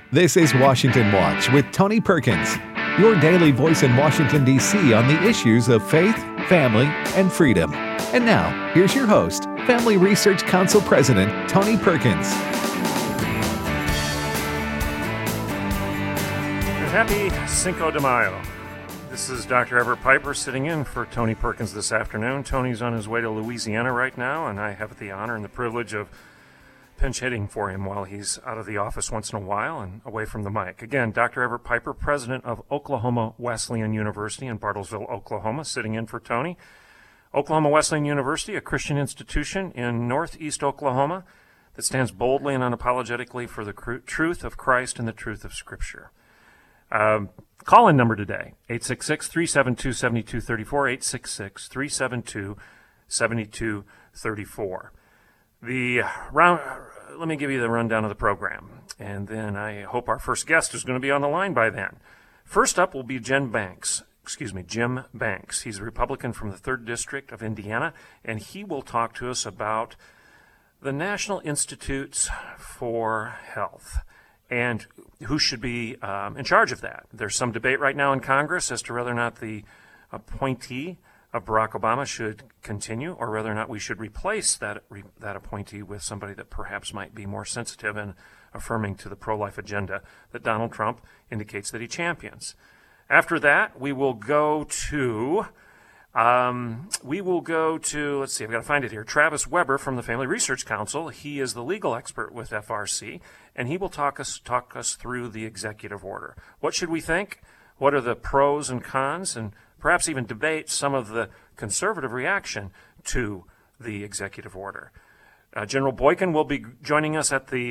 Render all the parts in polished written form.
This is Washington Watch with Tony Perkins, your daily voice in Washington, D.C. on the issues of faith, family, and freedom. And now, here's your host, Family Research Council President Tony Perkins. Happy Cinco de Mayo. This is Dr. Everett Piper sitting in for Tony Perkins this afternoon. Tony's on his way to Louisiana right now, and I have the honor and the privilege of pinch hitting for him while he's out of the office once in a while and away from the mic. Again, Dr. Everett Piper, president of Oklahoma Wesleyan University in Bartlesville, Oklahoma, sitting in for Tony. Oklahoma Wesleyan University, a Christian institution in northeast Oklahoma that stands boldly and unapologetically for the truth of Christ and the truth of Scripture. Call-in number today, 866-372-7234, 866-372-7234. Let me give you the rundown of the program, and then I hope our first guest is going to be on the line by then. First up will be Jim Banks. He's a Republican from the 3rd District of Indiana, and he will talk to us about the National Institutes for Health and who should be in charge of that. There's some debate right now in Congress as to whether or not the appointee of Barack Obama should continue, or whether or not we should replace that appointee with somebody that perhaps might be more sensitive and affirming to the pro-life agenda that Donald Trump indicates that he champions. After that, we will go to, let's see, I've got to find it here, Travis Weber from the Family Research Council. He is the legal expert with FRC, and he will talk us through the executive order. What should we think? What are the pros and cons? And perhaps even debate some of the conservative reaction to the executive order. General Boykin will be joining us at the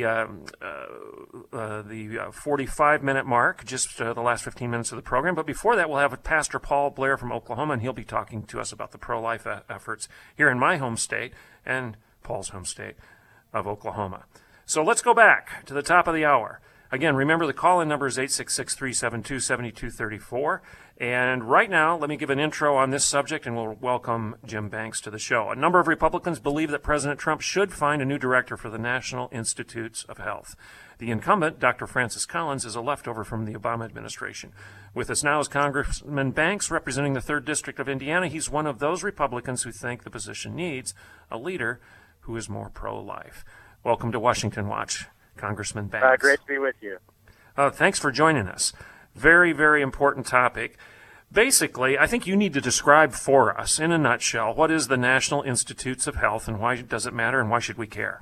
45-minute mark, just the last 15 minutes of the program. But before that, we'll have Pastor Paul Blair from Oklahoma, and he'll be talking to us about the pro-life efforts here in my home state and Paul's home state of Oklahoma. So let's go back to the top of the hour. Again, remember the call-in number is 866-372-7234. And right now, let me give an intro on this subject, and we'll welcome Jim Banks to the show. A number of Republicans believe that President Trump should find a new director for the National Institutes of Health. The incumbent, Dr. Francis Collins, is a leftover from the Obama administration. With us now is Congressman Banks, representing the 3rd District of Indiana. He's one of those Republicans who think the position needs a leader who is more pro-life. Welcome to Washington Watch, Congressman Banks. Great to be with you. Thanks for joining us. Very, very important topic. Basically, I think you need to describe for us, in a nutshell, what is the National Institutes of Health and why does it matter and why should we care?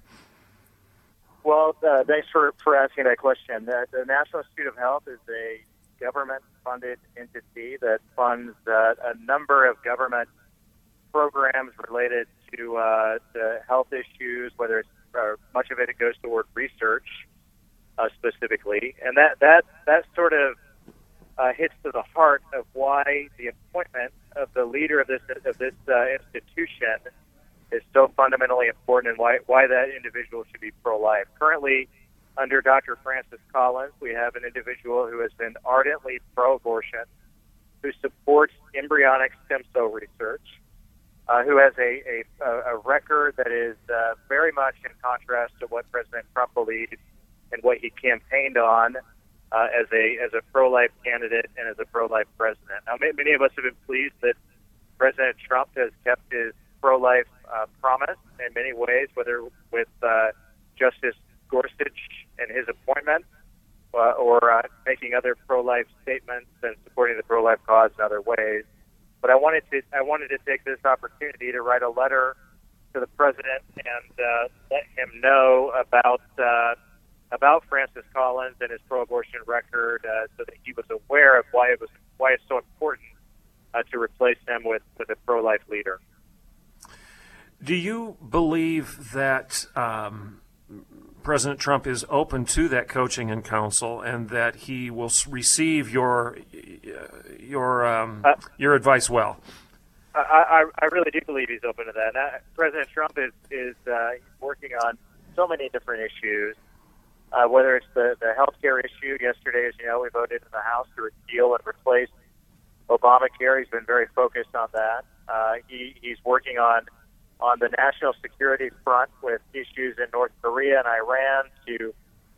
Well, thanks for asking that question. The National Institute of Health is a government-funded entity that funds a number of government programs related to health issues, whether it's much of it goes toward research specifically, and that sort of hits to the heart of why the appointment of the leader of this institution is so fundamentally important, and why that individual should be pro-life. Currently, under Dr. Francis Collins, we have an individual who has been ardently pro-abortion, who supports embryonic stem cell research, who has a record that is very much in contrast to what President Trump believed and what he campaigned on as a pro-life candidate and as a pro-life president. Now, many of us have been pleased that President Trump has kept his pro-life promise in many ways, whether with Justice Gorsuch and his appointment, or making other pro-life statements and supporting the pro-life cause in other ways. But I wanted to take this opportunity to write a letter to the president and let him know about Francis Collins and his pro-abortion record, so that he was aware of why it's so important to replace him with a pro-life leader. Do you believe that President Trump is open to that coaching and counsel, and that he will receive your advice well? I really do believe he's open to that. Now, President Trump is working on so many different issues, whether it's the healthcare issue. Yesterday, as you know, we voted in the House to repeal and replace Obamacare. He's been very focused on that. He's working on the national security front with issues in North Korea and Iran to issues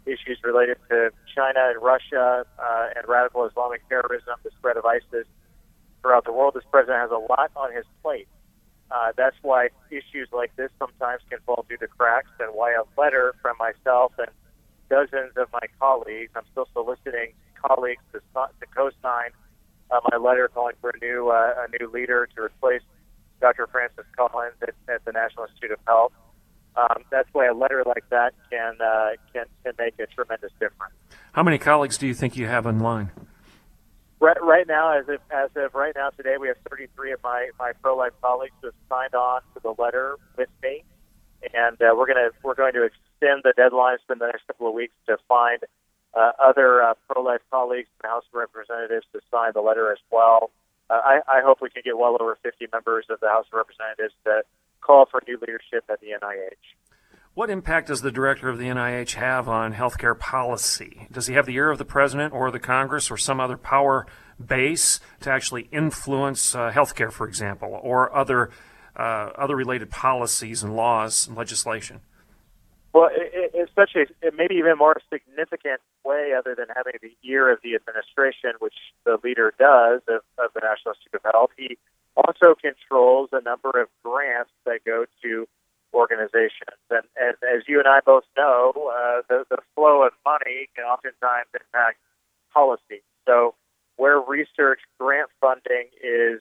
related to China and Russia and radical Islamic terrorism, the spread of ISIS throughout the world. This president has a lot on his plate. That's why issues like this sometimes can fall through the cracks, and why a letter from myself and dozens of my colleagues, I'm still soliciting colleagues to co-sign my letter calling for a new leader to replace Dr. Francis Collins at the National Institute of Health. That's why a letter like that can make a tremendous difference. How many colleagues do you think you have in line? Right now, as of right now today, we have 33 of my pro-life colleagues who have signed on to the letter with me, and we're going to extend the deadlines in the next couple of weeks to find other pro-life colleagues in the House of Representatives to sign the letter as well. I hope we can get well over 50 members of the House of Representatives to call for new leadership at the NIH. What impact does the director of the NIH have on healthcare policy? Does he have the ear of the president or the Congress or some other power base to actually influence healthcare, for example, or other related policies and laws and legislation? Well, it's such a maybe even more significant way, other than having the ear of the administration, which the leader does of the National Institute of Health. He also controls a number of grants that go to organizations. And as you and I both know, the flow of money can oftentimes impact policy. So where research grant funding is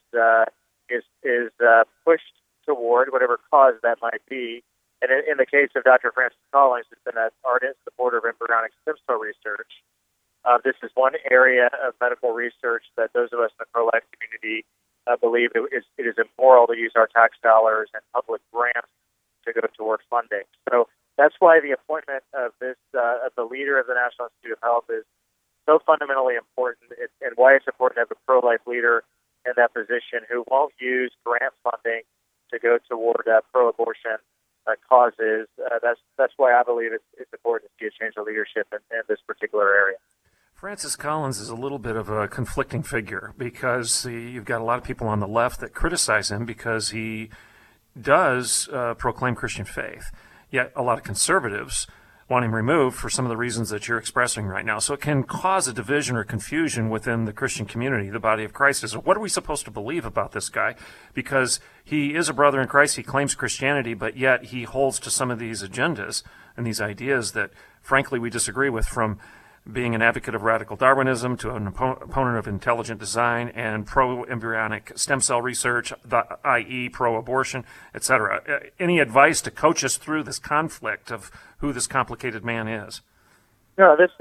pushed toward, whatever cause that might be, and in the case of Dr. Francis Collins, who's been an ardent supporter of embryonic stem cell research, this is one area of medical research that those of us in the pro-life community believe it is immoral to use our tax dollars and public grants to go toward funding. So that's why the appointment of the leader of the National Institute of Health is so fundamentally important, and why it's important to have a pro-life leader in that position who won't use grant funding to go toward pro-abortion causes. That's why I believe it's important to see a change of leadership in this particular area. Francis Collins is a little bit of a conflicting figure because you've got a lot of people on the left that criticize him because he does proclaim Christian faith, yet a lot of conservatives want him removed for some of the reasons that you're expressing right now. So it can cause a division or confusion within the Christian community, the body of Christ. So what are we supposed to believe about this guy? Because he is a brother in Christ, he claims Christianity, but yet he holds to some of these agendas and these ideas that, frankly, we disagree with, from being an advocate of radical Darwinism to an opponent of intelligent design and pro-embryonic stem cell research, i.e. pro-abortion, etc. Any advice to coach us through this conflict of who this complicated man is? No, this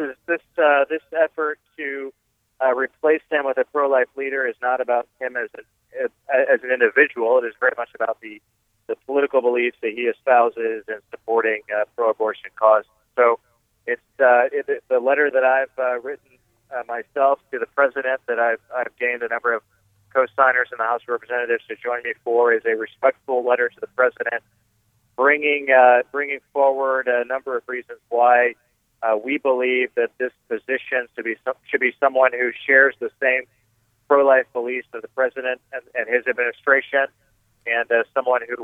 effort to replace him with a pro-life leader is not about him as an individual. It is very much about the political beliefs that he espouses in supporting pro-abortion cause. So it's the letter that I've written myself to the president, that I've gained a number of co-signers in the House of Representatives to join me for, is a respectful letter to the president, bringing forward a number of reasons why we believe that this position should be someone who shares the same pro-life beliefs of the president and his administration, and someone who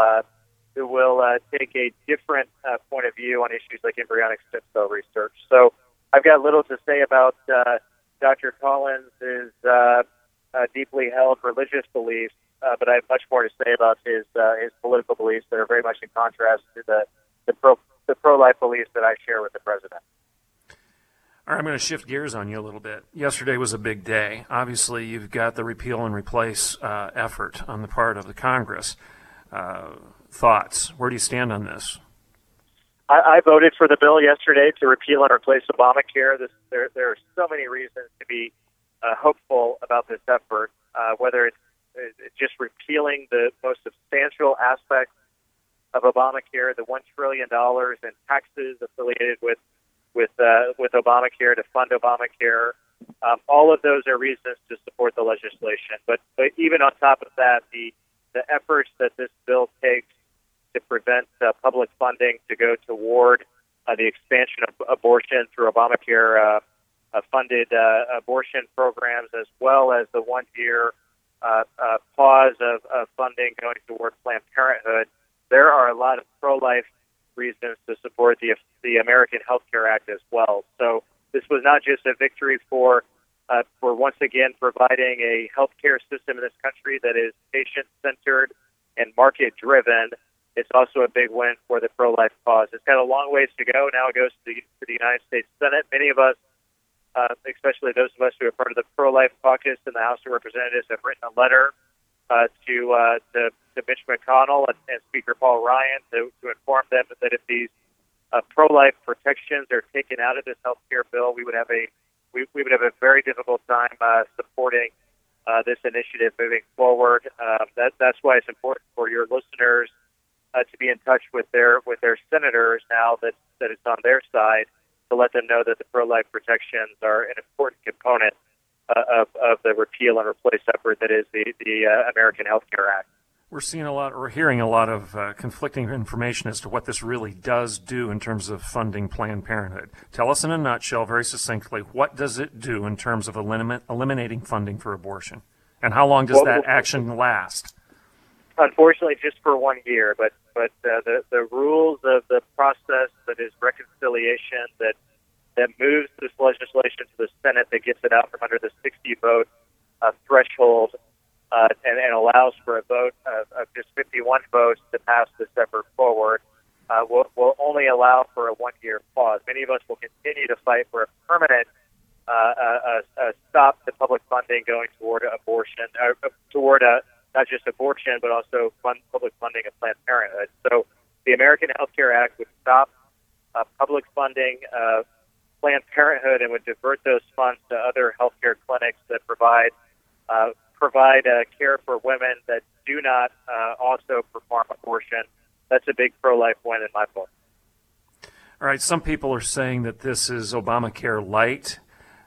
will take a different point of view on issues like embryonic stem cell research. So I've got little to say about Dr. Collins' deeply held religious beliefs, but I have much more to say about his political beliefs that are very much in contrast to the pro-life beliefs that I share with the president. All right, I'm going to shift gears on you a little bit. Yesterday was a big day. Obviously, you've got the repeal and replace effort on the part of the Congress. Thoughts? Where do you stand on this? I voted for the bill yesterday to repeal and replace Obamacare. There are so many reasons to be hopeful about this effort, whether it's just repealing the most substantial aspects of Obamacare, the $1 trillion in taxes affiliated with Obamacare to fund Obamacare. All of those are reasons to support the legislation. But even on top of that, the efforts that this bill takes to prevent public funding to go toward the expansion of abortion through Obamacare funded abortion programs, as well as the 1-year pause of funding going toward Planned Parenthood. There are a lot of pro-life reasons to support the American Health Care Act as well. So this was not just a victory for once again providing a healthcare system in this country that is patient-centered and market-driven. It's also a big win for the pro-life cause. It's got a long ways to go. Now it goes to the United States Senate. Many of us, especially those of us who are part of the pro-life caucus in the House of Representatives, have written a letter to Mitch McConnell and Speaker Paul Ryan to inform them that if these pro-life protections are taken out of this health care bill, we would have a very difficult time supporting this initiative moving forward. That's why it's important for your listeners to be in touch with their senators now that it's on their side, to let them know that the pro-life protections are an important component of the repeal and replace effort that is the American Health Care Act. We're hearing a lot of conflicting information as to what this really does do in terms of funding Planned Parenthood. Tell us in a nutshell, very succinctly, what does it do in terms of eliminating funding for abortion? And how long does that action last? Unfortunately, just for 1 year, but the rules of the process that is reconciliation that moves this legislation to the Senate, that gets it out from under the 60-vote threshold, and allows for a vote of just 51 votes to pass this effort forward, will only allow for a 1-year pause. Many of us will continue to fight for a permanent stop to public funding going toward abortion, toward not just abortion, but also public funding of Planned Parenthood. So the American Health Care Act would stop public funding of Planned Parenthood and would divert those funds to other healthcare clinics that provide care for women that do not also perform abortion. That's a big pro-life win in my book. All right, some people are saying that this is Obamacare light.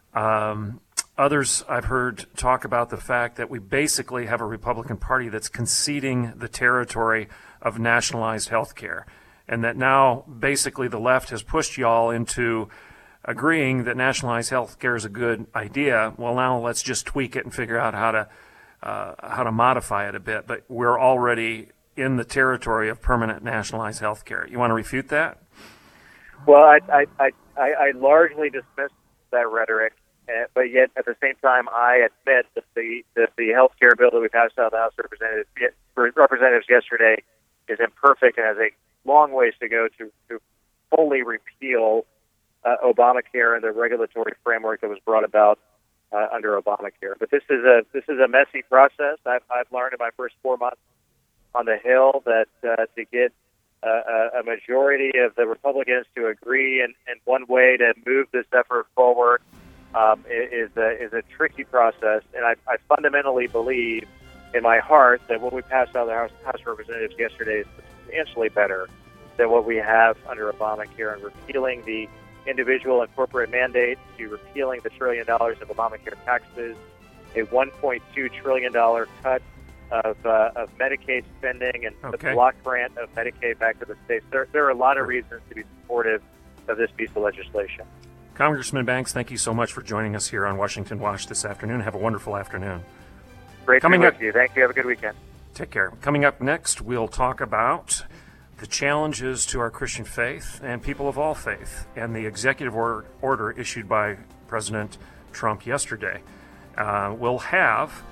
Others I've heard talk about the fact that we basically have a Republican Party that's conceding the territory of nationalized health care, and that now basically the left has pushed y'all into agreeing that nationalized health care is a good idea. Well, now let's just tweak it and figure out how to modify it a bit. But we're already in the territory of permanent nationalized health care. You want to refute that? Well, I largely dismiss that rhetoric, but yet at the same time, I admit that the health care bill that we passed out of the House of Representatives yesterday is imperfect and has a long ways to go to fully repeal Obamacare and the regulatory framework that was brought about under Obamacare. But this is a messy process. I've learned in my first 4 months on the Hill that to get a majority of the Republicans to agree, and one way to move this effort forward is a tricky process. And I fundamentally believe in my heart that what we passed out of the House of Representatives yesterday is substantially better than what we have under Obamacare, and repealing the individual and corporate mandate, to repealing the $1 trillion of Obamacare taxes, a $1.2 trillion cut of Medicaid spending, and the block grant of Medicaid back to the states. There are a lot of reasons to be supportive of this piece of legislation. Congressman Banks, thank you so much for joining us here on Washington Watch this afternoon. Have a wonderful afternoon. Great to be with you. Thank you. Have a good weekend. Take care. Coming up next, we'll talk about the challenges to our Christian faith and people of all faith, and the executive order issued by President Trump yesterday. We'll have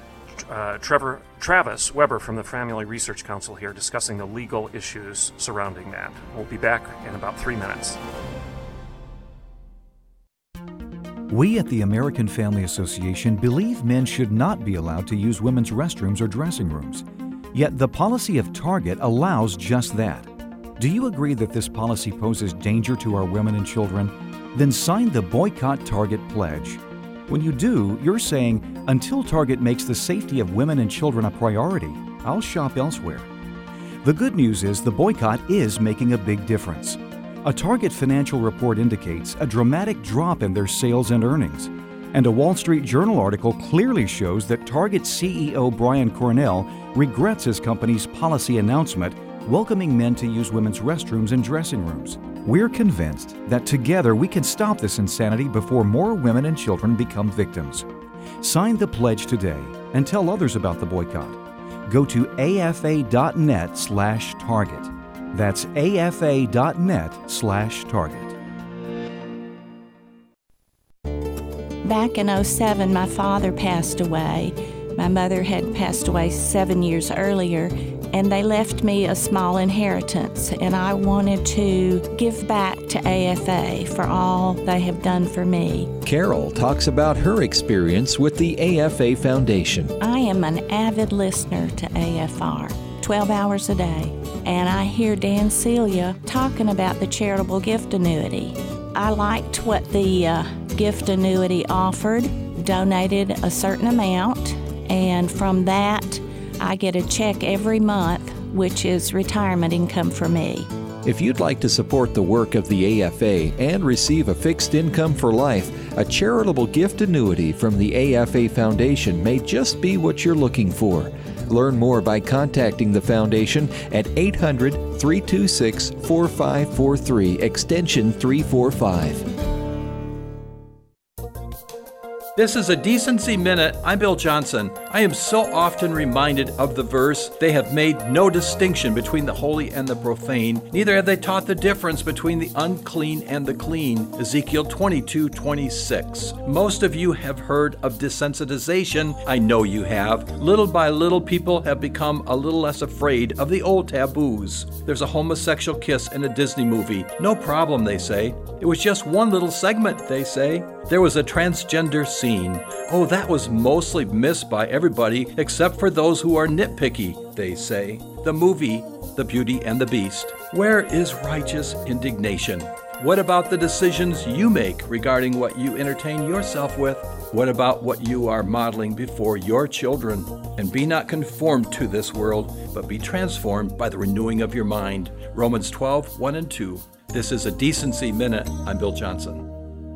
Travis Weber from the Family Research Council here discussing the legal issues surrounding that. We'll be back in about 3 minutes. We at the American Family Association believe men should not be allowed to use women's restrooms or dressing rooms. Yet the policy of Target allows just that. Do you agree that this policy poses danger to our women and children? Then sign the Boycott Target Pledge. When you do, you're saying, until Target makes the safety of women and children a priority, I'll shop elsewhere. The good news is the boycott is making a big difference. A Target financial report indicates a dramatic drop in their sales and earnings. And a Wall Street Journal article clearly shows that Target CEO Brian Cornell regrets his company's policy announcement welcoming men to use women's restrooms and dressing rooms. We're convinced that together we can stop this insanity before more women and children become victims. Sign the pledge today and tell others about the boycott. Go to afa.net/target. That's afa.net/target. Back in 2007, my father passed away. My mother had passed away 7 years earlier, and they left me a small inheritance, and I wanted to give back to AFA for all they have done for me. Carol talks about her experience with the AFA Foundation. I am an avid listener to AFR, 12 hours a day, and I hear Dan Celia talking about the charitable gift annuity. I liked what the gift annuity offered, donated a certain amount, and from that, I get a check every month, which is retirement income for me. If you'd like to support the work of the AFA and receive a fixed income for life, a charitable gift annuity from the AFA Foundation may just be what you're looking for. Learn more by contacting the Foundation at 800-326-4543, extension 345. This is a Decency Minute. I'm Bill Johnson. I am so often reminded of the verse, "They have made no distinction between the holy and the profane, neither have they taught the difference between the unclean and the clean." Ezekiel 22:26. Most of you have heard of desensitization. I know you have. Little by little, people have become a little less afraid of the old taboos. There's a homosexual kiss in a Disney movie. No problem, they say. It was just one little segment, they say. There was a transgender scene. Oh, that was mostly missed by everybody except for those who are nitpicky, they say. The movie, The Beauty and the Beast. Where is righteous indignation? What about the decisions you make regarding what you entertain yourself with? What about what you are modeling before your children? And be not conformed to this world, but be transformed by the renewing of your mind. Romans 12:1 and 2. This is a Decency Minute. I'm Bill Johnson.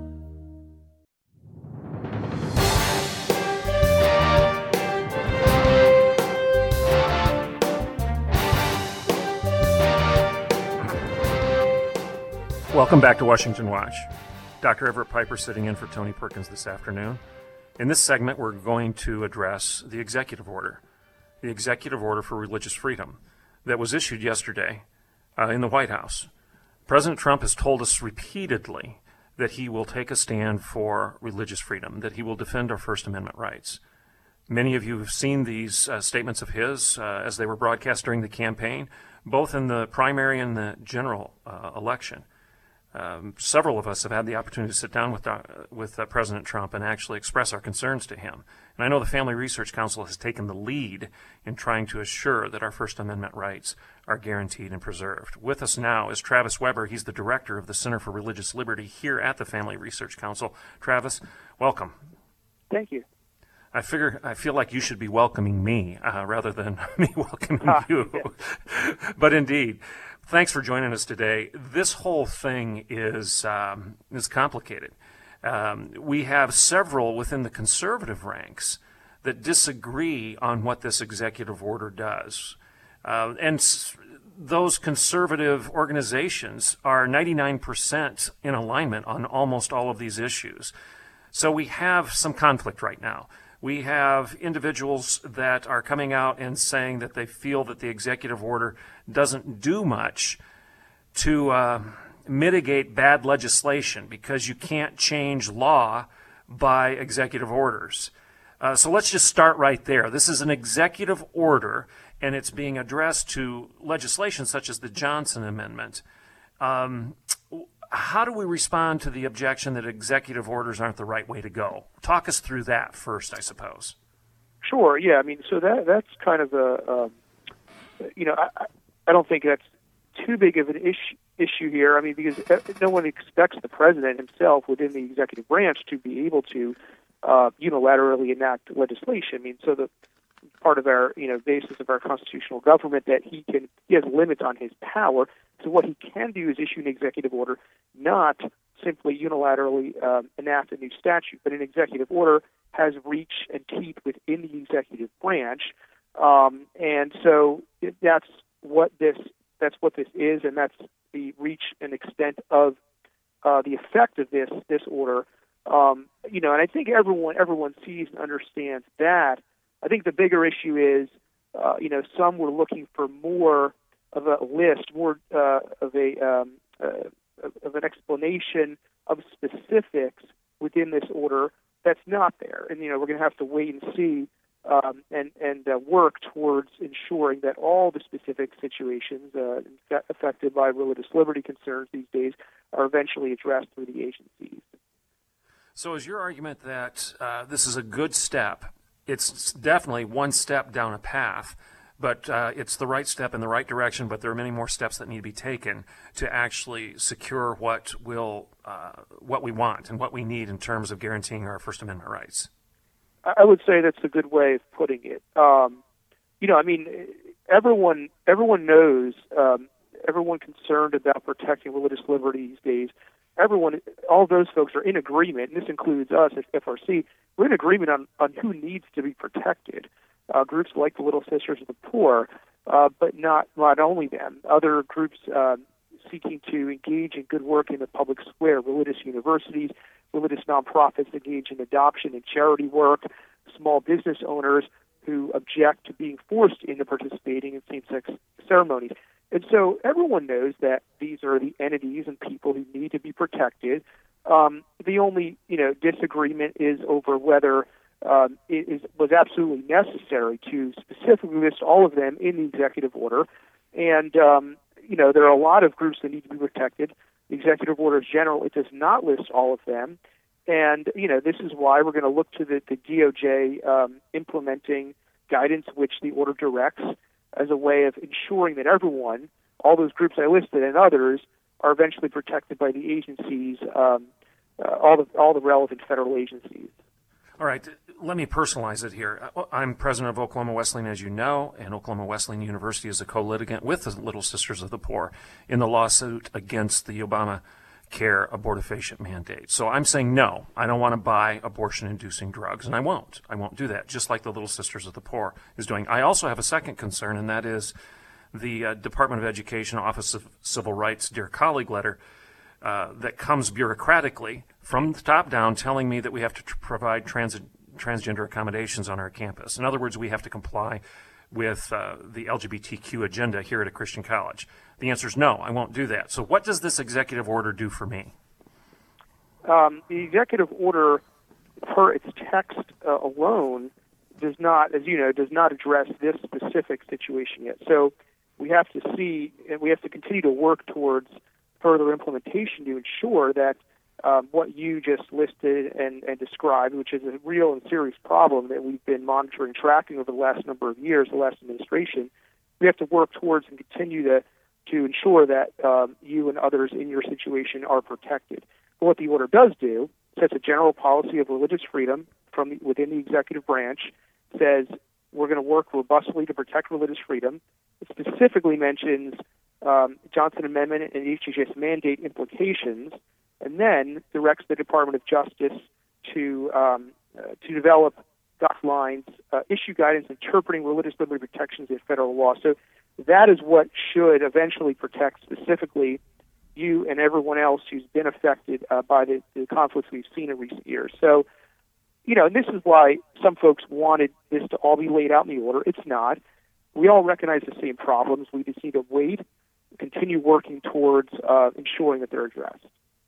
Welcome back to Washington Watch. Dr. Everett Piper sitting in for Tony Perkins this afternoon. In this segment, we're going to address the executive order for religious freedom that was issued yesterday in the White House. President Trump has told us repeatedly that he will take a stand for religious freedom, that he will defend our First Amendment rights. Many of you have seen these statements of his as they were broadcast during the campaign, both in the primary and the general election. Several of us have had the opportunity to sit down with President Trump and actually express our concerns to him. And I know the Family Research Council has taken the lead in trying to assure that our First Amendment rights are guaranteed and preserved. With us now is Travis Weber. He's the director of the Center for Religious Liberty here at the Family Research Council. Travis, welcome. Thank you. I feel like you should be welcoming me rather than me welcoming you. Yeah. But indeed, thanks for joining us today. This whole thing is complicated. We have several within the conservative ranks that disagree on what this executive order does. And those conservative organizations are 99% in alignment on almost all of these issues. So we have some conflict right now. We have individuals that are coming out and saying that they feel that the executive order doesn't do much to mitigate bad legislation because you can't change law by executive orders. So let's just start right there. This is an executive order, and it's being addressed to legislation such as the Johnson Amendment. How do we respond to the objection that executive orders aren't the right way to go? Talk us through that first, I suppose. Sure. Yeah. I mean, so that's kind of I don't think that's too big of an issue here. I mean, because no one expects the president himself within the executive branch to be able to unilaterally enact legislation. I mean, so the part of our basis of our constitutional government that he has limits on his power. So what he can do is issue an executive order, not simply unilaterally enact a new statute, but an executive order has reach and teeth within the executive branch, and so that's what this is, and that's the reach and extent of the effect of this order. And I think everyone sees and understands that. I think the bigger issue is, some were looking for more list, more of an explanation of specifics within this order that's not there. And we're going to have to wait and see and work towards ensuring that all the specific situations affected by religious liberty concerns these days are eventually addressed through the agencies. So is your argument that this is a good step? It's definitely one step down a path, but it's the right step in the right direction, but there are many more steps that need to be taken to actually secure what we want and what we need in terms of guaranteeing our First Amendment rights? I would say that's a good way of putting it. Everyone knows, everyone concerned about protecting religious liberty these days, all those folks are in agreement, and this includes us at FRC. We're in agreement on who needs to be protected. Groups like the Little Sisters of the Poor, but not only them. Other groups seeking to engage in good work in the public square, religious universities, religious nonprofits engage in adoption and charity work, small business owners who object to being forced into participating in same-sex ceremonies. And so everyone knows that these are the entities and people who need to be protected. The only disagreement is over whether it was absolutely necessary to specifically list all of them in the executive order. And there are a lot of groups that need to be protected. The executive order in general, it does not list all of them. And, this is why we're going to look to the DOJ implementing guidance which the order directs as a way of ensuring that everyone, all those groups I listed and others, are eventually protected by the agencies, all the relevant federal agencies. All right, let me personalize it here. I'm president of Oklahoma Wesleyan, as you know, and Oklahoma Wesleyan University is a co-litigant with the Little Sisters of the Poor in the lawsuit against the Obamacare abortifacient mandate. So I'm saying no, I don't want to buy abortion-inducing drugs, and I won't. I won't do that, just like the Little Sisters of the Poor is doing. I also have a second concern, and that is the Department of Education Office of Civil Rights Dear Colleague letter that comes bureaucratically from the top down telling me that we have to provide transgender accommodations on our campus. In other words, we have to comply with the LGBTQ agenda here at a Christian college. The answer is no, I won't do that. So what does this executive order do for me? The executive order, per its text alone, does not address this specific situation yet. So we have to see, and we have to continue to work towards further implementation to ensure that what you just listed and described, which is a real and serious problem that we've been monitoring, tracking over the last number of years, the last administration, we have to work towards and continue to ensure that you and others in your situation are protected. But what the order does do, sets a general policy of religious freedom within the executive branch, says we're going to work robustly to protect religious freedom. It specifically mentions Johnson Amendment and HHS mandate implications, and then directs the Department of Justice to develop guidelines, issue guidance interpreting religious liberty protections in federal law. So that is what should eventually protect specifically you and everyone else who's been affected by the conflicts we've seen in recent years. So, and this is why some folks wanted this to all be laid out in the order. It's not. We all recognize the same problems. We just need to wait, continue working towards ensuring that they're addressed.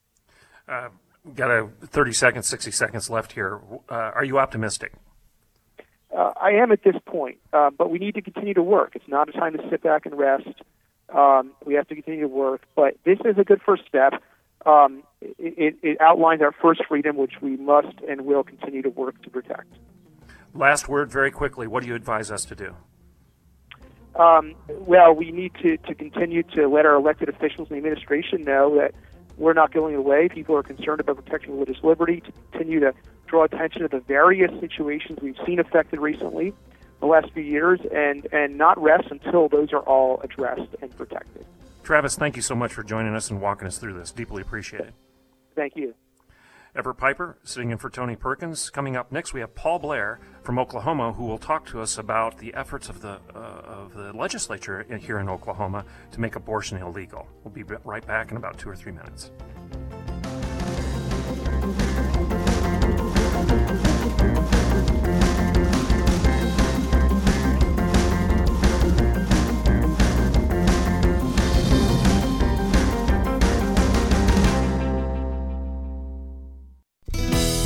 Got 30 seconds, 60 seconds left here. Are you optimistic? I am at this point, but we need to continue to work. It's not a time to sit back and rest. We have to continue to work, but this is a good first step. It outlines our first freedom, which we must and will continue to work to protect. Last word, very quickly. What do you advise us to do? Well, we need to continue to let our elected officials in the administration know that we're not going away. People are concerned about protecting religious liberty, to continue to draw attention to the various situations we've seen affected recently the last few years, and not rest until those are all addressed and protected. Travis, thank you so much for joining us and walking us through this. Deeply appreciated. Thank you. Everett Piper, sitting in for Tony Perkins. Coming up next, we have Paul Blair from Oklahoma, who will talk to us about the efforts of the legislature here in Oklahoma to make abortion illegal. We'll be right back in about 2 or 3 minutes.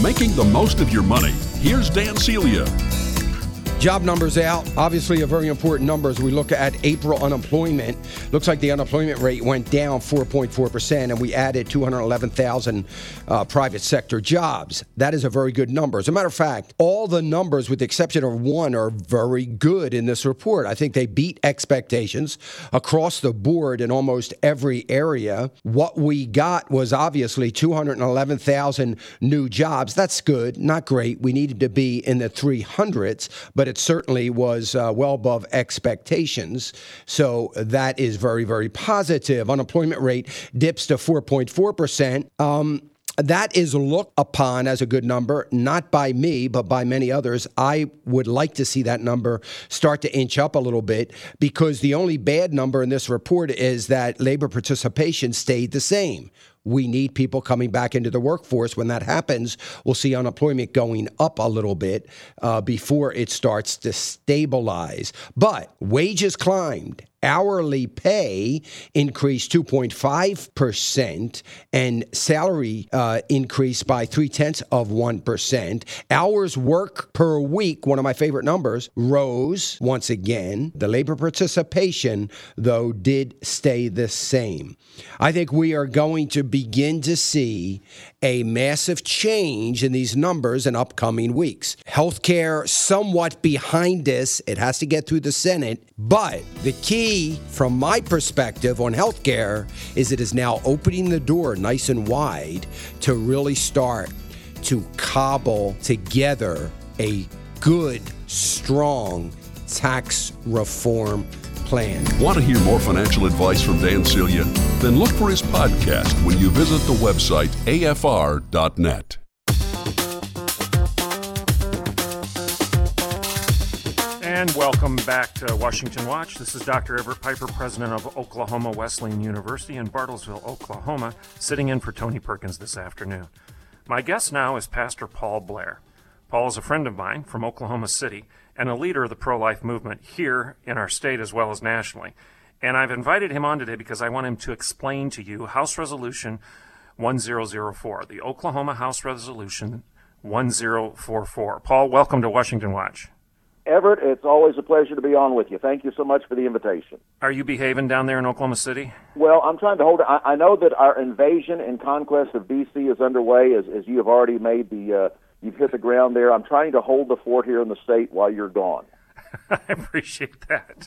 Making the most of your money. Here's Dan Celia. Job numbers out. Obviously, a very important number as we look at April unemployment. Looks like the unemployment rate went down 4.4%, and we added 211,000 private sector jobs. That is a very good number. As a matter of fact, all the numbers, with the exception of one, are very good in this report. I think they beat expectations across the board in almost every area. What we got was obviously 211,000 new jobs. That's good, not great. We needed to be in the 300s, but it certainly was well above expectations. So that is very, very positive. Unemployment rate dips to 4.4%. That is looked upon as a good number, not by me, but by many others. I would like to see that number start to inch up a little bit, because the only bad number in this report is that labor participation stayed the same. We need people coming back into the workforce. When that happens, we'll see unemployment going up a little bit before it starts to stabilize. But wages climbed. Hourly pay increased 2.5%, and salary increased by 0.3%. Hours work per week, one of my favorite numbers, rose once again. The labor participation, though, did stay the same. I think we are going to begin to see a massive change in these numbers in upcoming weeks. Healthcare somewhat behind us. It has to get through the Senate. But the key, from my perspective on healthcare, is it is now opening the door nice and wide to really start to cobble together a good, strong tax reform plan. Want to hear more financial advice from Dan Celia? Then look for his podcast when you visit the website afr.net. And welcome back to Washington Watch. This is Dr. Everett Piper, president of Oklahoma Wesleyan University in Bartlesville, Oklahoma, sitting in for Tony Perkins this afternoon. My guest now is Pastor Paul Blair. Paul is a friend of mine from Oklahoma City and a leader of the pro-life movement here in our state as well as nationally. And I've invited him on today because I want him to explain to you House Resolution 1004, the Oklahoma House Resolution 1044. Paul, welcome to Washington Watch. Everett, it's always a pleasure to be on with you. Thank you so much for the invitation. Are you behaving down there in Oklahoma City? Well, I'm trying to hold it. I know that our invasion and conquest of D.C. is underway, as you have already made you've hit the ground there. I'm trying to hold the fort here in the state while you're gone. I appreciate that.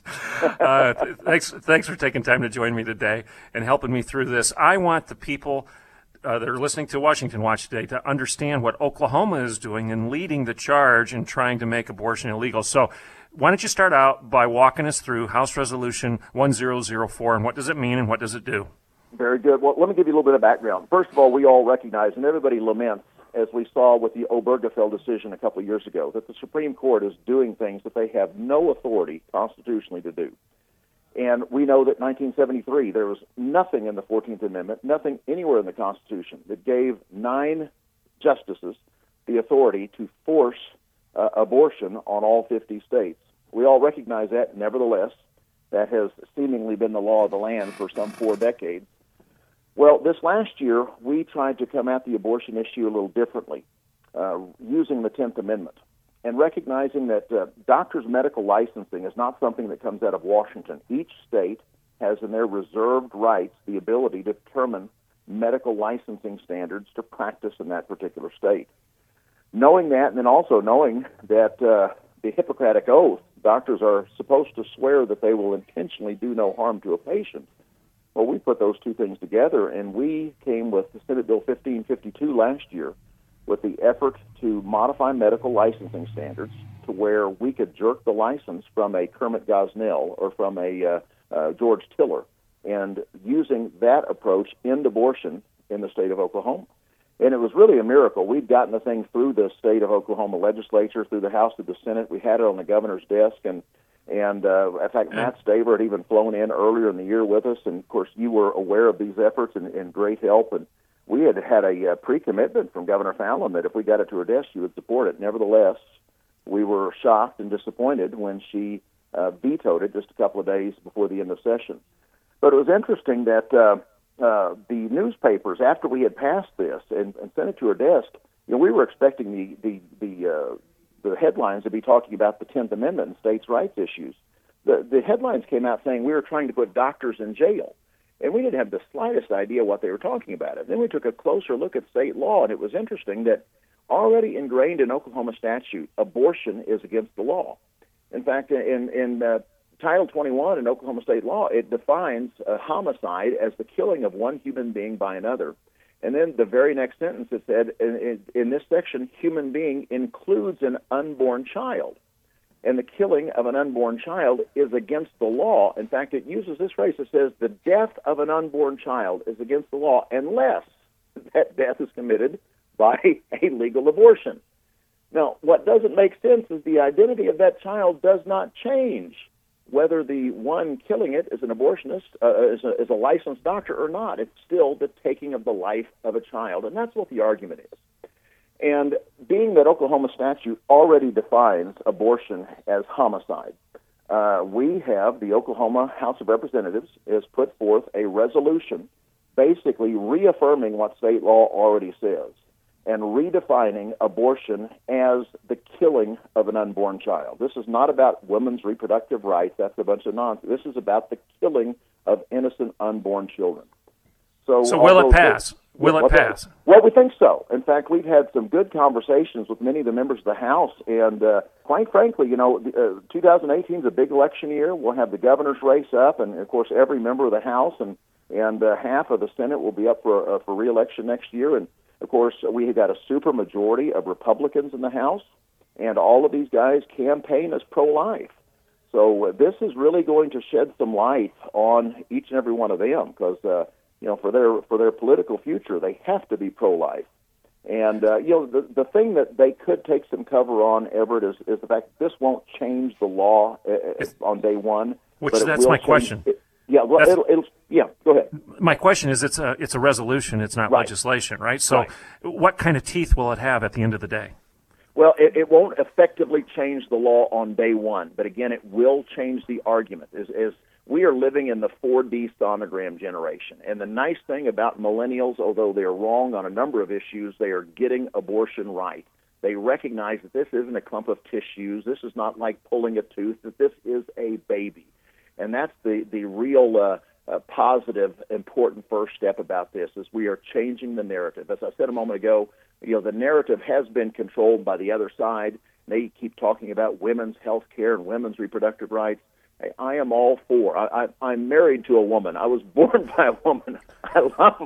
Thanks for taking time to join me today and helping me through this. I want the people that are listening to Washington Watch today to understand what Oklahoma is doing and leading the charge in trying to make abortion illegal. So why don't you start out by walking us through House Resolution 1004, and what does it mean and what does it do? Very good. Well, let me give you a little bit of background. First of all, we all recognize, and everybody laments, as we saw with the Obergefell decision a couple of years ago, that the Supreme Court is doing things that they have no authority constitutionally to do. And we know that 1973, there was nothing in the 14th Amendment, nothing anywhere in the Constitution that gave 9 justices the authority to force abortion on all 50 states. We all recognize that. Nevertheless, that has seemingly been the law of the land for some 4 decades. Well, this last year, we tried to come at the abortion issue a little differently, using the 10th Amendment, and recognizing that doctors' medical licensing is not something that comes out of Washington. Each state has in their reserved rights the ability to determine medical licensing standards to practice in that particular state. Knowing that, and then also knowing that the Hippocratic Oath, doctors are supposed to swear that they will intentionally do no harm to a patient. Well, we put those two things together, and we came with the Senate Bill 1552 last year with the effort to modify medical licensing standards to where we could jerk the license from a Kermit Gosnell or from a George Tiller, and using that approach in abortion in the state of Oklahoma. And it was really a miracle. We'd gotten the thing through the state of Oklahoma legislature, through the House, to the Senate. We had it on the governor's desk, and in fact, Matt Staver had even flown in earlier in the year with us, and of course you were aware of these efforts and great help, and we had a pre-commitment from Governor Fallon that if we got it to her desk, she would support it. Nevertheless, we were shocked and disappointed when she vetoed it just a couple of days before the end of session. But it was interesting that the newspapers, after we had passed this and sent it to her desk, we were expecting the headlines to be talking about the 10th Amendment and states' rights issues. The headlines came out saying we were trying to put doctors in jail, and we didn't have the slightest idea what they were talking about. And then we took a closer look at state law, and it was interesting that already ingrained in Oklahoma statute, abortion is against the law. In fact, in Title 21 in Oklahoma state law, it defines a homicide as the killing of one human being by another. And then the very next sentence, it said, in this section, human being includes an unborn child. And the killing of an unborn child is against the law. In fact, it uses this phrase. It says, the death of an unborn child is against the law unless that death is committed by a legal abortion. Now, what doesn't make sense is the identity of that child does not change whether the one killing it is an abortionist, is a licensed doctor or not. It's still the taking of the life of a child, and that's what the argument is. And being that Oklahoma statute already defines abortion as homicide, we have the Oklahoma House of Representatives has put forth a resolution basically reaffirming what state law already says and redefining abortion as the killing of an unborn child. This is not about women's reproductive rights. That's a bunch of nonsense. This is about the killing of innocent unborn children. So will it pass? Will it pass? Well, we think so. In fact, we've had some good conversations with many of the members of the House, and quite frankly, 2018 is a big election year. We'll have the governor's race up, and of course, every member of the House and half of the Senate will be up for re-election next year. And of course, we have got a super majority of Republicans in the House, and all of these guys campaign as pro-life. So this is really going to shed some light on each and every one of them, because for their political future, they have to be pro-life. And the thing that they could take some cover on, Everett, is the fact that this won't change the law on day one. That's my question. Go ahead. My question is, it's a resolution, it's not legislation, right? So what kind of teeth will it have at the end of the day? Well, it won't effectively change the law on day one, but again, it will change the argument. As we are living in the 4D sonogram generation, and the nice thing about millennials, although they're wrong on a number of issues, they are getting abortion right. They recognize that this isn't a clump of tissues, this is not like pulling a tooth, that this is a baby. And that's the real positive, important first step about this, is we are changing the narrative. As I said a moment ago, the narrative has been controlled by the other side. They keep talking about women's health care and women's reproductive rights. I am all for. I'm married to a woman. I was born by a woman. I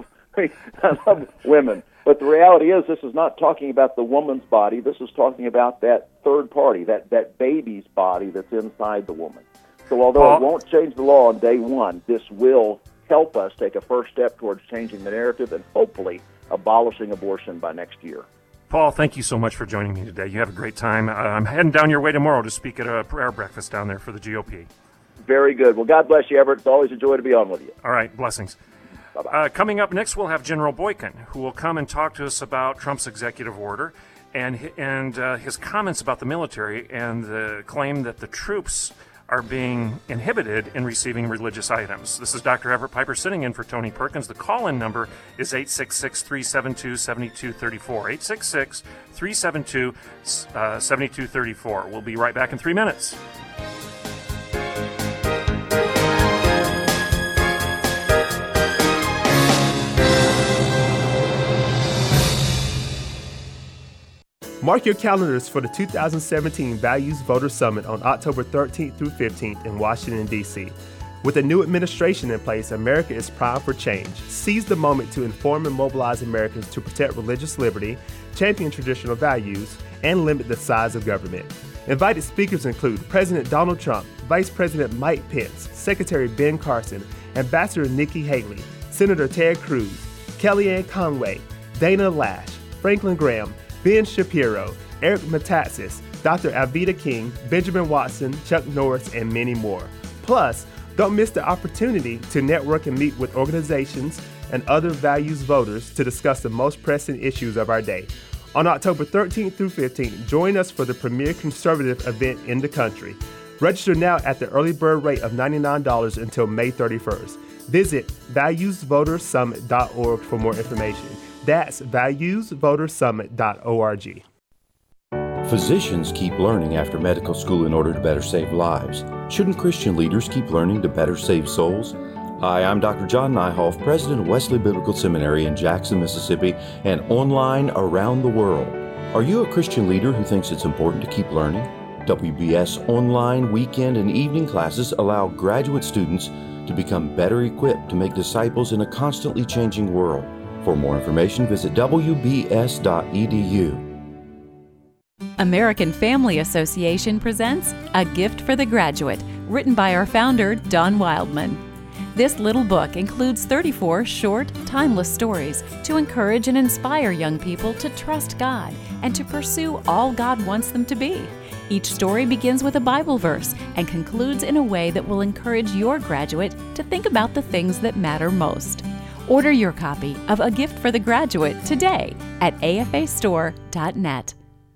love women. But the reality is, this is not talking about the woman's body. This is talking about that third party, that baby's body that's inside the woman. So although it won't change the law on day one, this will help us take a first step towards changing the narrative and hopefully abolishing abortion by next year. Paul, thank you so much for joining me today. You have a great time. I'm heading down your way tomorrow to speak at a prayer breakfast down there for the GOP. Very good. Well, God bless you, Everett. It's always a joy to be on with you. All right. Blessings. Bye-bye. Coming up next, we'll have General Boykin, who will come and talk to us about Trump's executive order and his comments about the military and the claim that the troops are being inhibited in receiving religious items. This is Dr. Everett Piper sitting in for Tony Perkins. The call-in number is 866-372-7234. 866-372-7234. We'll be right back in 3 minutes. Mark your calendars for the 2017 Values Voter Summit on October 13th through 15th in Washington, D.C. With a new administration in place, America is primed for change. Seize the moment to inform and mobilize Americans to protect religious liberty, champion traditional values, and limit the size of government. Invited speakers include President Donald Trump, Vice President Mike Pence, Secretary Ben Carson, Ambassador Nikki Haley, Senator Ted Cruz, Kellyanne Conway, Dana Lash, Franklin Graham, Ben Shapiro, Eric Metaxas, Dr. Alveda King, Benjamin Watson, Chuck Norris, and many more. Plus, don't miss the opportunity to network and meet with organizations and other values voters to discuss the most pressing issues of our day. On October 13th through 15th, join us for the premier conservative event in the country. Register now at the early bird rate of $99 until May 31st. Visit valuesvotersummit.org for more information. That's valuesvotersummit.org. Physicians keep learning after medical school in order to better save lives. Shouldn't Christian leaders keep learning to better save souls? Hi, I'm Dr. John Nyhoff, president of Wesley Biblical Seminary in Jackson, Mississippi, and online around the world. Are you a Christian leader who thinks it's important to keep learning? WBS online weekend and evening classes allow graduate students to become better equipped to make disciples in a constantly changing world. For more information, visit wbs.edu. American Family Association presents A Gift for the Graduate, written by our founder, Don Wildman. This little book includes 34 short, timeless stories to encourage and inspire young people to trust God and to pursue all God wants them to be. Each story begins with a Bible verse and concludes in a way that will encourage your graduate to think about the things that matter most. Order your copy of A Gift for the Graduate today at afastore.net.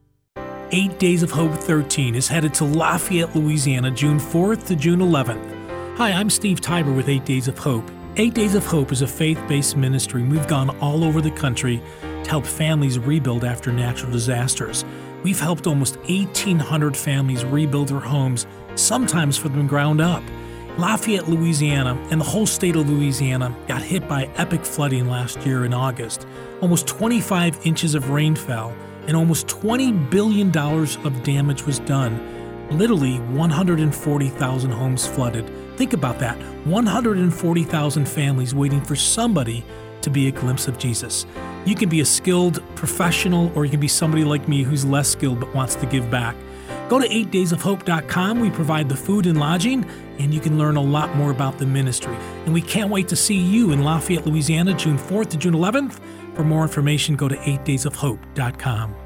8 Days of Hope 13 is headed to Lafayette, Louisiana, June 4th to June 11th. Hi, I'm Steve Tiber with 8 Days of Hope. 8 Days of Hope is a faith-based ministry. We've gone all over the country to help families rebuild after natural disasters. We've helped almost 1,800 families rebuild their homes, sometimes from the ground up. Lafayette, Louisiana, and the whole state of Louisiana got hit by epic flooding last year in August. Almost 25 inches of rain fell, and almost $20 billion of damage was done. Literally 140,000 homes flooded. Think about that, 140,000 families waiting for somebody to be a glimpse of Jesus. You can be a skilled professional, or you can be somebody like me who's less skilled but wants to give back. Go to 8daysofhope.com. We provide the food and lodging, and you can learn a lot more about the ministry. And we can't wait to see you in Lafayette, Louisiana, June 4th to June 11th. For more information, go to 8daysofhope.com.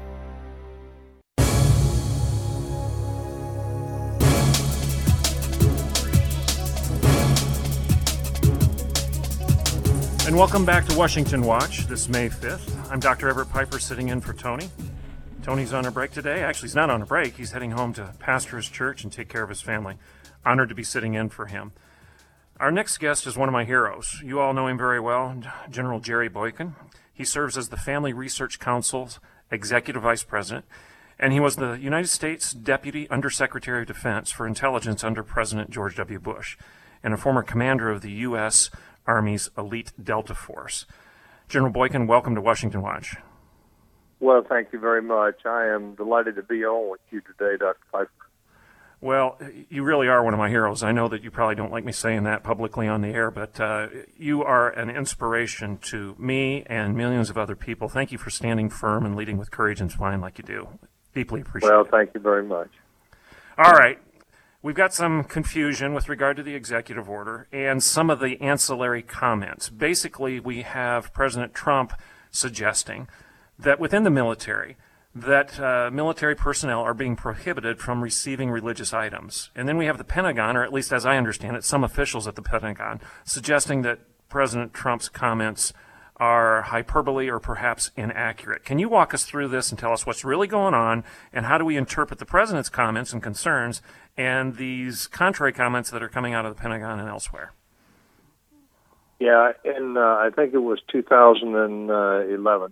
And welcome back to Washington Watch this May 5th. I'm Dr. Everett Piper sitting in for Tony. Tony's on a break today. Actually, he's not on a break. He's heading home to pastor his church and take care of his family. Honored to be sitting in for him. Our next guest is one of my heroes. You all know him very well, General Jerry Boykin. He serves as the Family Research Council's Executive Vice President, and he was the United States Deputy Undersecretary of Defense for Intelligence under President George W. Bush, and a former commander of the U.S. Army's Elite Delta Force. General Boykin, welcome to Washington Watch. Well, thank you very much. I am delighted to be on with you today, Dr. Piper. Well, you really are one of my heroes. I know that you probably don't like me saying that publicly on the air, but you are an inspiration to me and millions of other people. Thank you for standing firm and leading with courage and spine like you do. Deeply appreciate it. Well, thank you very much. All right. We've got some confusion with regard to the executive order and some of the ancillary comments. Basically, we have President Trump suggesting that within the military, that military personnel are being prohibited from receiving religious items. And then we have the Pentagon, or at least as I understand it, some officials at the Pentagon, suggesting that President Trump's comments are hyperbole or perhaps inaccurate. Can you walk us through this and tell us what's really going on, and how do we interpret the president's comments and concerns and these contrary comments that are coming out of the Pentagon and elsewhere? Yeah, in I think it was 2011,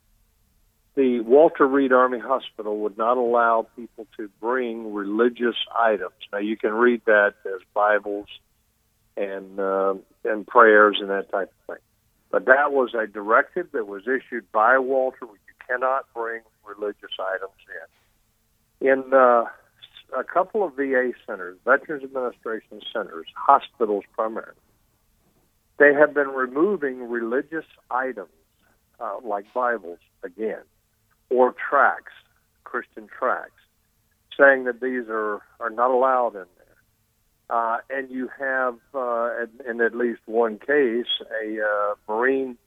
the Walter Reed Army Hospital would not allow people to bring religious items. Now, you can read that as Bibles and prayers and that type of thing. But that was a directive that was issued by Walter. You cannot bring religious items in. In a couple of VA centers, Veterans Administration centers, hospitals primarily, they have been removing religious items like Bibles again, or tracts, Christian tracts, saying that these are not allowed in there. And you have, in at least one case, a Marine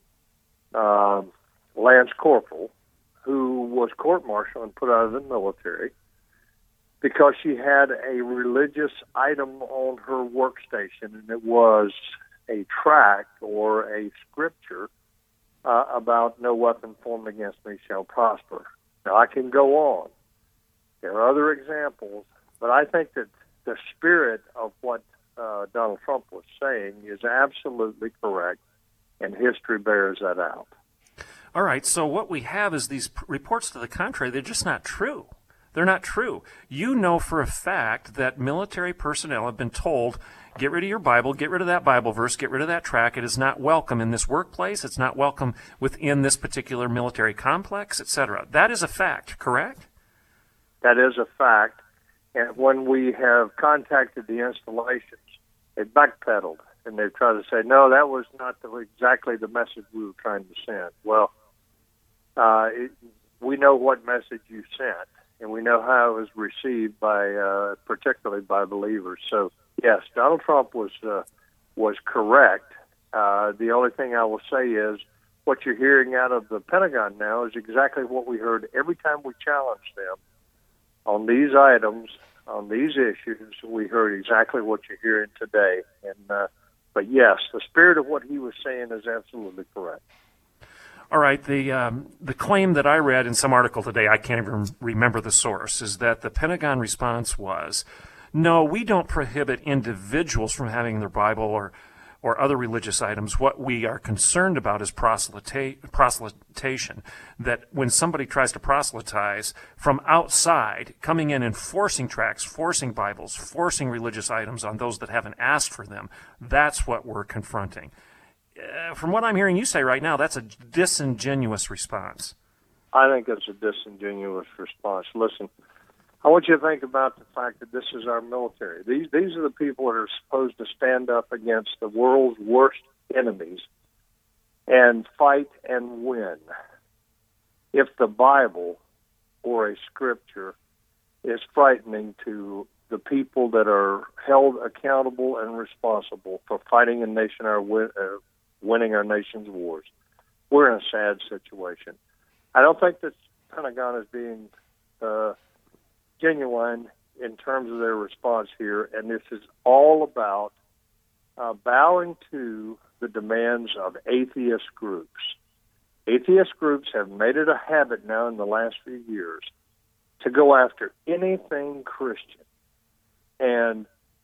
Lance Corporal who was court-martialed and put out of the military because she had a religious item on her workstation, and it was a tract or a scripture about no weapon formed against me shall prosper. Now, I can go on. There are other examples, but I think that the spirit of what Donald Trump was saying is absolutely correct, and history bears that out. All right, so what we have is these reports to the contrary. They're just not true. They're not true. You know for a fact that military personnel have been told, get rid of your Bible, get rid of that Bible verse, get rid of that tract. It is not welcome in this workplace. It's not welcome within this particular military complex, etc. That is a fact, correct? That is a fact. And when we have contacted the installations, they backpedaled and they've tried to say, no, that was not exactly the message we were trying to send. Well, we know what message you sent, and we know how it was received by, particularly by believers. So, yes, Donald Trump was correct. The only thing I will say is what you're hearing out of the Pentagon now is exactly what we heard every time we challenged them on these items, on these issues. We heard exactly what you're hearing today. And but yes, the spirit of what he was saying is absolutely correct. All right, the claim that I read in some article today, I can't even remember the source, is that the Pentagon response was, no, we don't prohibit individuals from having their Bible or other religious items. What we are concerned about is proselytation, that when somebody tries to proselytize from outside, coming in and forcing tracts, forcing Bibles, forcing religious items on those that haven't asked for them, that's what we're confronting. From what I'm hearing you say right now, that's a disingenuous response. I think it's a disingenuous response. Listen, I want you to think about the fact that this is our military. These are the people that are supposed to stand up against the world's worst enemies and fight and win. If the Bible or a scripture is frightening to the people that are held accountable and responsible for fighting a nation winning our nation's wars, we're in a sad situation. I don't think that Pentagon is being genuine in terms of their response here, and this is all about bowing to the demands of atheist groups. Atheist groups have made it a habit now in the last few years to go after anything Christian. And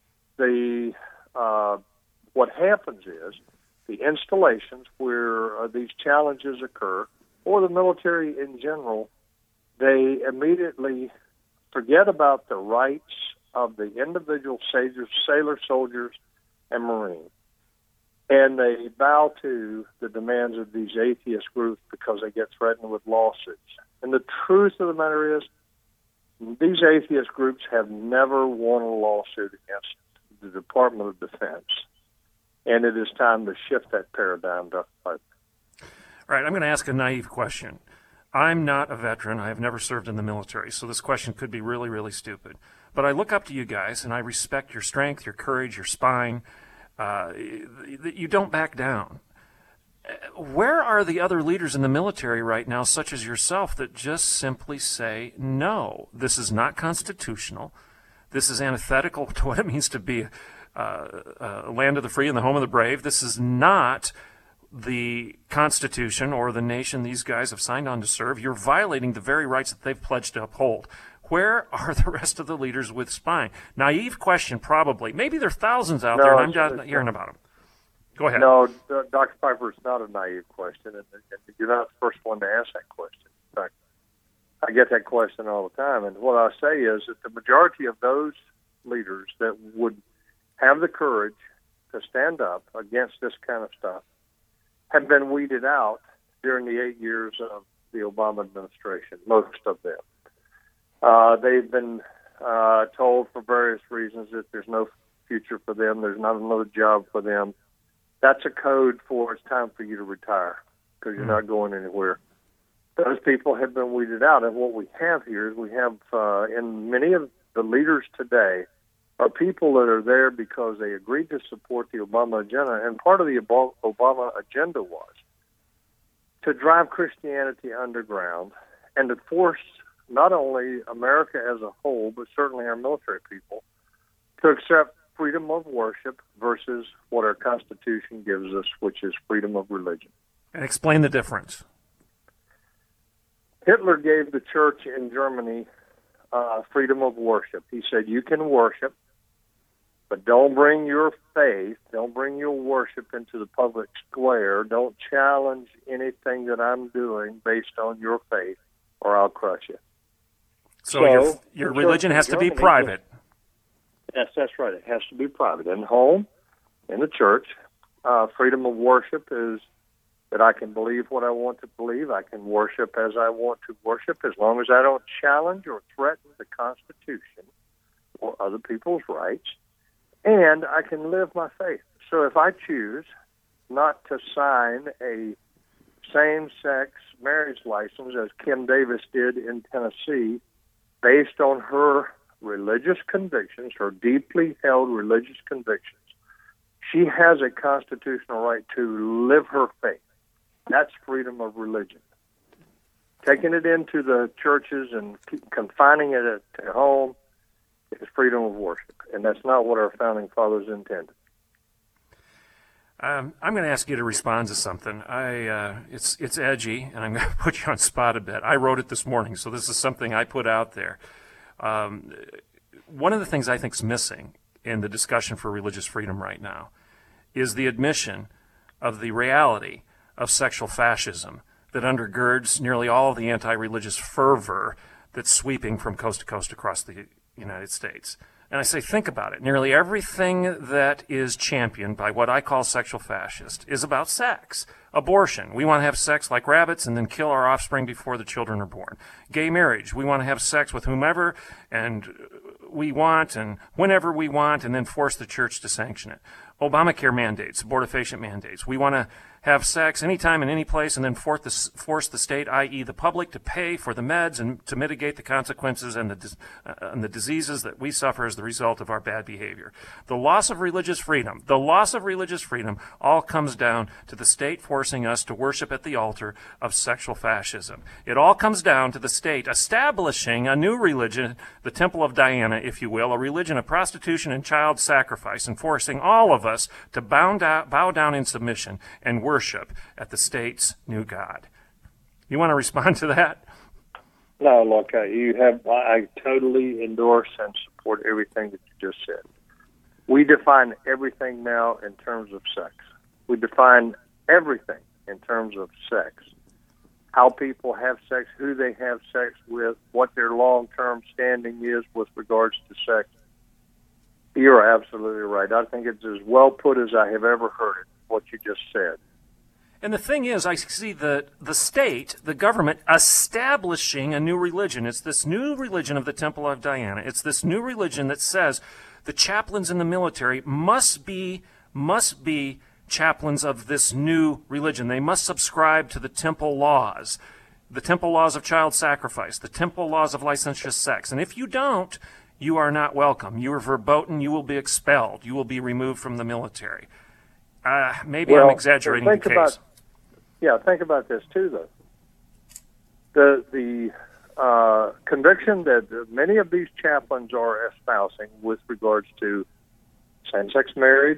what happens is the installations where these challenges occur, or the military in general, they immediately forget about the rights of the individual sailors, soldiers, and Marines. And they bow to the demands of these atheist groups because they get threatened with lawsuits. And the truth of the matter is, these atheist groups have never won a lawsuit against the Department of Defense. And it is time to shift that paradigm, Dr. Piper. All right, I'm going to ask a naive question. I'm not a veteran. I have never served in the military, so this question could be really, really stupid. But I look up to you guys, and I respect your strength, your courage, your spine. You don't back down. Where are the other leaders in the military right now, such as yourself, that just simply say, no, this is not constitutional. This is antithetical to what it means to be a land of the free and the home of the brave. This is not the Constitution or the nation these guys have signed on to serve. You're violating the very rights that they've pledged to uphold. Where are the rest of the leaders with spine? Naive question, probably. Maybe there are thousands out there, and I'm not hearing about them. Go ahead. No, Dr. Piper, it's not a naive question, and you're not the first one to ask that question. In fact, I get that question all the time, and what I say is that the majority of those leaders that would have the courage to stand up against this kind of stuff have been weeded out during the 8 years of the Obama administration, most of them. They've been told for various reasons that there's no future for them, there's not another job for them. That's a code for it's time for you to retire because you're not going anywhere. Those people have been weeded out, and what we have here is we have, in many of the leaders today, are people that are there because they agreed to support the Obama agenda, and part of the Obama agenda was to drive Christianity underground and to force not only America as a whole, but certainly our military people, to accept freedom of worship versus what our Constitution gives us, which is freedom of religion. And explain the difference. Hitler gave the church in Germany freedom of worship. He said, you can worship, But don't bring your faith, don't bring your worship into the public square. Don't challenge anything that I'm doing based on your faith, or I'll crush you. So your religion has to be private. Yes, that's right. It has to be private. In the home, in the church, freedom of worship is that I can believe what I want to believe. I can worship as I want to worship, as long as I don't challenge or threaten the Constitution or other people's rights. And I can live my faith. So if I choose not to sign a same-sex marriage license, as Kim Davis did in Tennessee, based on her religious convictions, her deeply held religious convictions, she has a constitutional right to live her faith. That's freedom of religion. Taking it into the churches and confining it at home is freedom of worship, and that's not what our founding fathers intended. I'm going to ask you to respond to something. It's edgy, and I'm going to put you on spot a bit. I wrote it this morning, so this is something I put out there. One of the things I think is missing in the discussion for religious freedom right now is the admission of the reality of sexual fascism that undergirds nearly all of the anti-religious fervor that's sweeping from coast to coast across the United States. And I say, think about it. Nearly everything that is championed by what I call sexual fascist is about sex. Abortion. We want to have sex like rabbits and then kill our offspring before the children are born. Gay marriage. We want to have sex with whomever and we want and whenever we want and then force the church to sanction it. Obamacare mandates, abortifacient mandates. We want to have sex anytime and any place and then force the state, i.e. the public, to pay for the meds and to mitigate the consequences and the diseases that we suffer as the result of our bad behavior. The loss of religious freedom all comes down to the state forcing us to worship at the altar of sexual fascism. It all comes down to the state establishing a new religion, the Temple of Diana, if you will, a religion of prostitution and child sacrifice, and forcing all of us to bow down in submission and worship at the state's new God. You want to respond to that? No, look, I totally endorse and support everything that you just said. We define everything now in terms of sex. We define everything in terms of sex. How people have sex, who they have sex with, what their long-term standing is with regards to sex. You're absolutely right. I think it's as well put as I have ever heard it, what you just said. And the thing is, I see the state, the government, establishing a new religion. It's this new religion of the Temple of Diana. It's this new religion that says the chaplains in the military must be chaplains of this new religion. They must subscribe to the temple laws of child sacrifice, the temple laws of licentious sex. And if you don't, you are not welcome. You are verboten. You will be expelled. You will be removed from the military. Maybe I'm exaggerating the case. Think about this too, though. The conviction that many of these chaplains are espousing with regards to same-sex marriage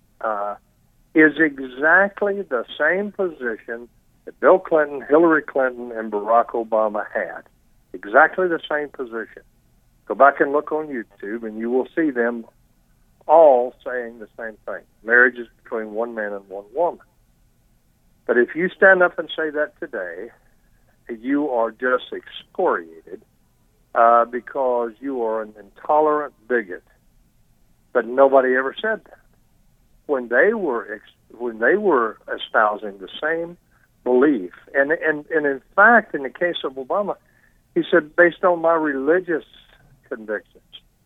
is exactly the same position that Bill Clinton, Hillary Clinton, and Barack Obama had. Exactly the same position. Go back and look on YouTube, and you will see them all saying the same thing. Marriage is between one man and one woman. But if you stand up and say that today, you are just excoriated because you are an intolerant bigot. But nobody ever said that. When they were espousing the same belief, and in fact, in the case of Obama, he said, based on my religious convictions.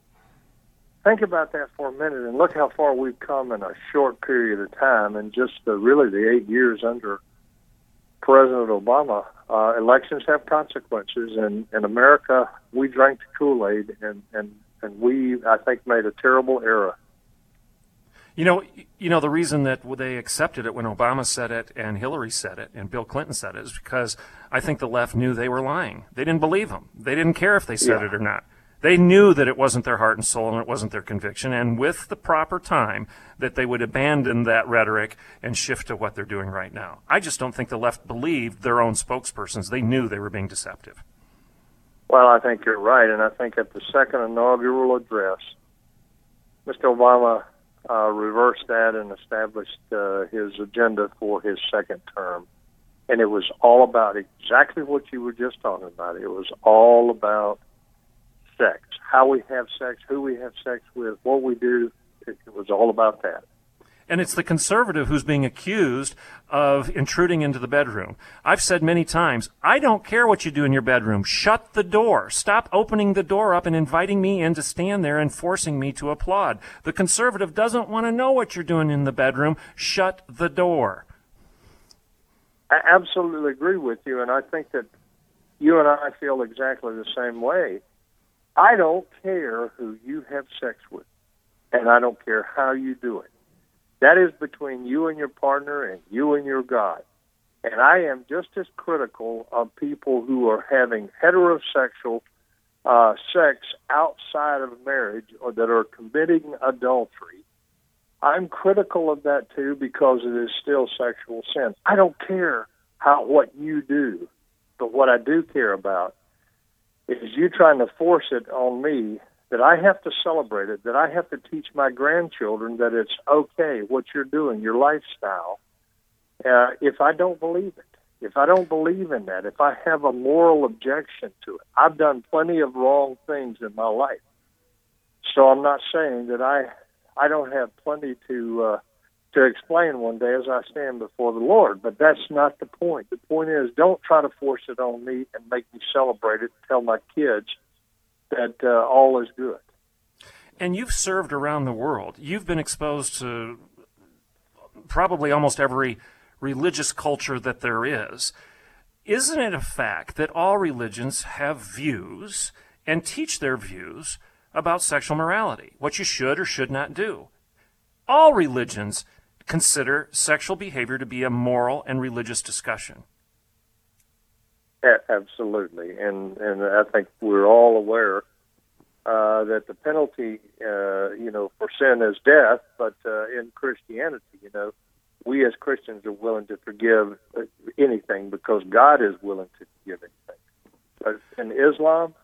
Think about that for a minute and look how far we've come in a short period of time, and just really the 8 years under President Obama. Elections have consequences, and in America, we drank the Kool-Aid, and we, I think, made a terrible error. You know, the reason that they accepted it when Obama said it and Hillary said it and Bill Clinton said it is because I think the left knew they were lying. They didn't believe them. They didn't care if they said it or not. They knew that it wasn't their heart and soul and it wasn't their conviction, and with the proper time that they would abandon that rhetoric and shift to what they're doing right now. I just don't think the left believed their own spokespersons. They knew they were being deceptive. Well, I think you're right, and I think at the second inaugural address, Mr. Obama reversed that and established his agenda for his second term. And it was all about exactly what you were just talking about. It was all about sex, how we have sex, who we have sex with, what we do. It was all about that. And it's the conservative who's being accused of intruding into the bedroom. I've said many times, I don't care what you do in your bedroom. Shut the door. Stop opening the door up and inviting me in to stand there and forcing me to applaud. The conservative doesn't want to know what you're doing in the bedroom. Shut the door. I absolutely agree with you, and I think that you and I feel exactly the same way. I don't care who you have sex with, and I don't care how you do it. That is between you and your partner and you and your God. And I am just as critical of people who are having heterosexual sex outside of marriage or that are committing adultery. I'm critical of that too because it is still sexual sin. I don't care what you do, but what I do care about is you trying to force it on me that I have to celebrate it, that I have to teach my grandchildren that it's okay what you're doing, your lifestyle, if I don't believe it, if I don't believe in that, if I have a moral objection to it. I've done plenty of wrong things in my life. So I'm not saying that I don't have plenty to explain one day as I stand before the Lord, but that's not the point. The point is don't try to force it on me and make me celebrate it and tell my kids that all is good. And you've served around the world. You've been exposed to probably almost every religious culture that there is. Isn't it a fact that all religions have views and teach their views about sexual morality, what you should or should not do? All religions consider sexual behavior to be a moral and religious discussion. Absolutely, and I think we're all aware that the penalty, for sin is death. But in Christianity, we as Christians are willing to forgive anything because God is willing to forgive anything. But in Islam,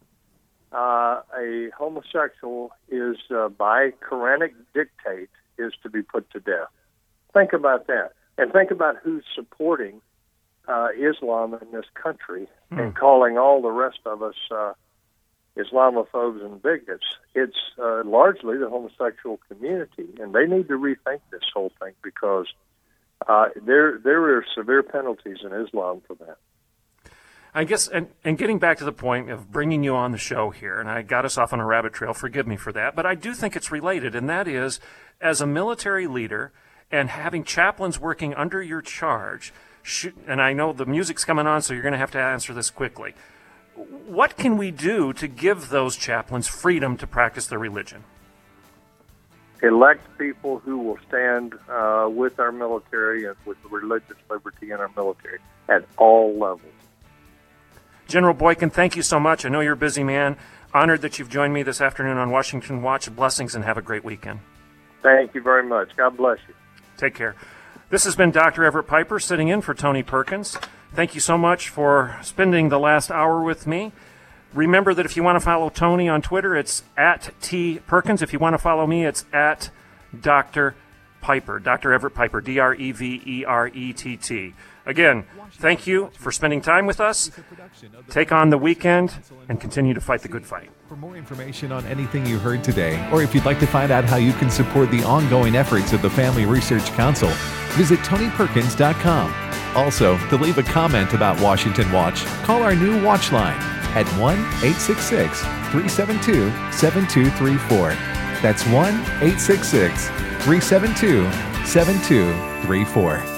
a homosexual is, by Quranic dictate, is to be put to death. Think about that, and think about who's supporting Islam in this country and calling all the rest of us Islamophobes and bigots. It's largely the homosexual community, and they need to rethink this whole thing because there are severe penalties in Islam for that. I guess, and getting back to the point of bringing you on the show here, and I got us off on a rabbit trail, forgive me for that, but I do think it's related, and that is, as a military leader and having chaplains working under your charge, and I know the music's coming on, so you're going to have to answer this quickly. What can we do to give those chaplains freedom to practice their religion? Elect people who will stand with our military and with religious liberty in our military at all levels. General Boykin, thank you so much. I know you're a busy man. Honored that you've joined me this afternoon on Washington Watch. Blessings and have a great weekend. Thank you very much. God bless you. Take care. This has been Dr. Everett Piper sitting in for Tony Perkins. Thank you so much for spending the last hour with me. Remember that if you want to follow Tony on Twitter, it's @TPerkins. If you want to follow me, it's @Dr. Piper, Dr. Everett Piper, DREVERETT. Again, thank you for spending time with us. Take on the weekend and continue to fight the good fight. For more information on anything you heard today, or if you'd like to find out how you can support the ongoing efforts of the Family Research Council, visit TonyPerkins.com. Also, to leave a comment about Washington Watch, call our new Watch line at 1-866-372-7234. That's 1-866-372-7234.